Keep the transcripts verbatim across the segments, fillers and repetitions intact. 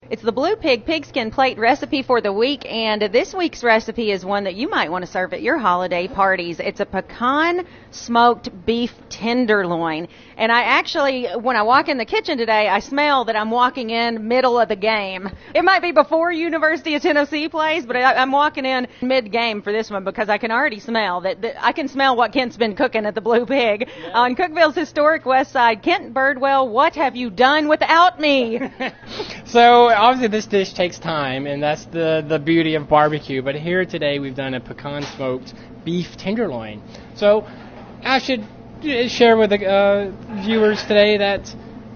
It's the Blue Pig Pigskin Plate recipe for the week, and this week's recipe is one that you might want to serve at your holiday parties. It's a pecan smoked beef tenderloin. And I actually, when I walk in the kitchen today, I smell that I'm walking in middle of the game. It might be before University of Tennessee plays, but I, I'm walking in mid-game for this one because I can already smell that, that I can smell what Kent's been cooking at the Blue Pig. Yeah. On Cookeville's historic west side. Kent Birdwell, what have you done without me? So obviously this dish takes time, and that's the, the beauty of barbecue. But here today we've done a pecan smoked beef tenderloin. So I should share with the uh, viewers today that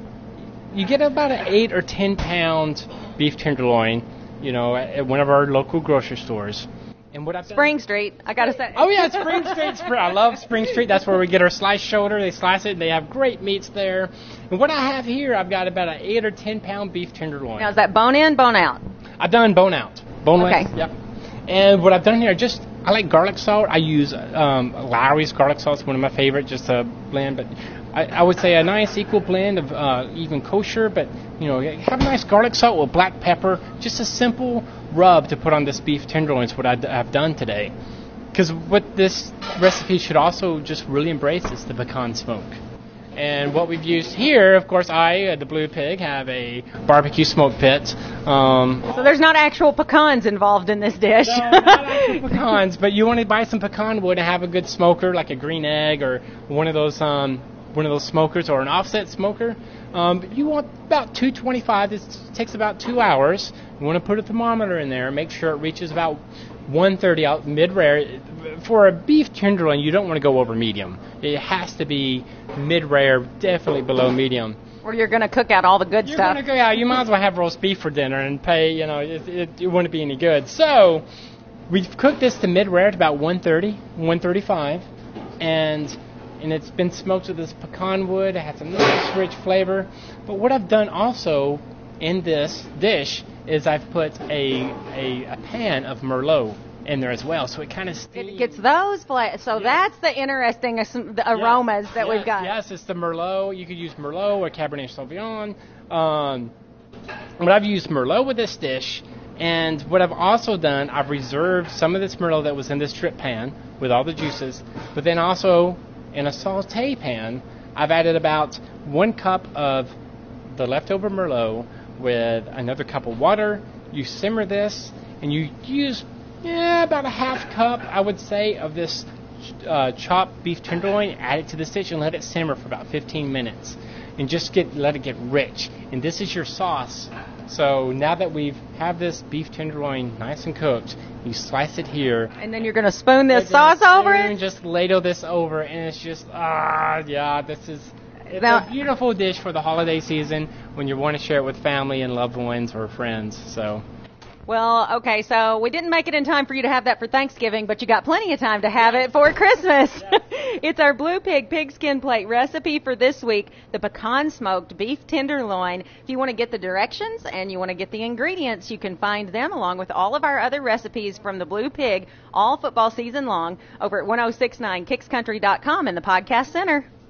you get about an eight or ten pound beef tenderloin, you know, at one of our local grocery stores. And what I've done, Spring Street, I gotta say. Oh yeah, Spring Street. Spring, I love Spring Street. That's where we get our sliced shoulder. They slice it. They have great meats there. And what I have here, I've got about an eight or ten pound beef tenderloin. Now is that bone in, bone out? I've done bone out, boneless. Okay. Yep. And what I've done here, just I like garlic salt. I use um, Lawry's garlic salt. It's one of my favorite, just a blend. But I, I would say a nice equal blend of uh, even kosher. But you know, have a nice garlic salt with black pepper. Just a simple rub to put on this beef tenderloin is what I d- have done today. Because what this recipe should also just really embrace is the pecan smoke. And what we've used here, of course, I, uh, the Blue Pig, have a barbecue smoke pit. Um, so there's not actual pecans involved in this dish. No, not actual pecans, but you want to buy some pecan wood and have a good smoker, like a green egg or one of those um, one of those smokers or an offset smoker. Um, you want about two twenty-five. This takes about two hours. You want to put a thermometer in there, make sure it reaches about one thirty out mid-rare. For a beef tenderloin, you don't want to go over medium. It has to be mid-rare, definitely below medium. Or you're going to cook out all the good you're stuff. Gonna go, yeah, you might as well have roast beef for dinner and pay, you know, it, it, it wouldn't be any good. So we've cooked this to mid-rare at about one thirty, one thirty-five, and and it's been smoked with this pecan wood. It has a nice, rich flavor. But what I've done also in this dish is I've put a a, a pan of Merlot in there as well, so it kind of steams. It gets those fla- so yeah. That's the interesting uh, the aromas yes, that yes, we've got. Yes, it's the Merlot. You could use Merlot or Cabernet Sauvignon. Um, but I've used Merlot with this dish, and what I've also done, I've reserved some of this Merlot that was in this drip pan with all the juices, but then also in a saute pan, I've added about one cup of the leftover Merlot with another cup of water. You simmer this, and you use Yeah, about a half cup, I would say, of this uh, chopped beef tenderloin. Add it to this dish and let it simmer for about fifteen minutes, and just get let it get rich. And this is your sauce. So now that we've have this beef tenderloin nice and cooked, you slice it here. And then you're going to spoon this sauce over it? And just ladle this over, and it's just ah, yeah, this is. It's now, a beautiful dish for the holiday season when you want to share it with family and loved ones or friends. So. Well, okay, so we didn't make it in time for you to have that for Thanksgiving, but you got plenty of time to have it for Christmas. Yes. It's our Blue Pig Pigskin Plate recipe for this week, the pecan smoked beef tenderloin. If you want to get the directions and you want to get the ingredients, you can find them along with all of our other recipes from the Blue Pig all football season long over at ten sixty-nine kicks country dot com in the podcast center.